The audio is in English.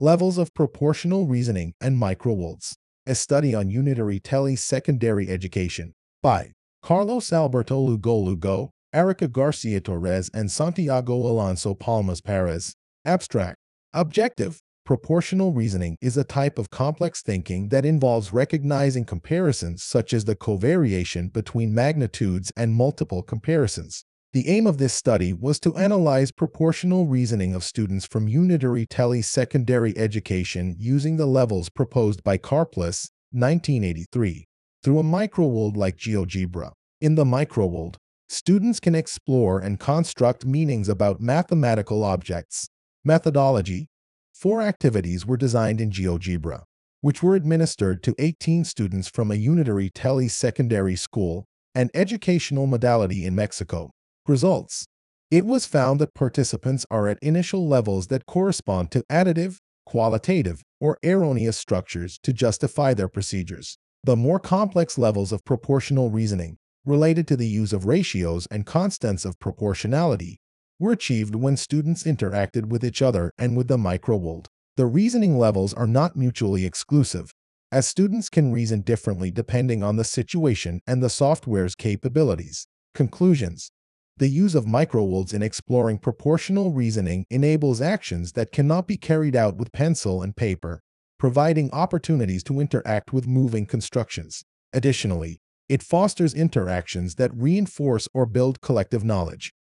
Levels of Proportional Reasoning and Microworlds. A Study on Unitary Tele-Secondary Education by Carlos Alberto Lugo, Erica Garcia Torres, and Santiago Alonso Palmas Perez. Abstract. Objective. Proportional reasoning is a type of complex thinking that involves recognizing comparisons such as the covariation between magnitudes and multiple comparisons. The aim of this study was to analyze proportional reasoning of students from unitary tele-secondary education using the levels proposed by Karplus, 1983, through a microworld like GeoGebra. In the microworld, students can explore and construct meanings about mathematical objects. Methodology. 4 activities were designed in GeoGebra, which were administered to 18 students from a unitary tele-secondary school and educational modality in Mexico. Results. It was found that participants are at initial levels that correspond to additive, qualitative, or erroneous structures to justify their procedures. The more complex levels of proportional reasoning, related to the use of ratios and constants of proportionality, were achieved when students interacted with each other and with the microworld. The reasoning levels are not mutually exclusive, as students can reason differently depending on the situation and the software's capabilities. Conclusions. The use of microworlds in exploring proportional reasoning enables actions that cannot be carried out with pencil and paper, providing opportunities to interact with moving constructions. Additionally, it fosters interactions that reinforce or build collective knowledge.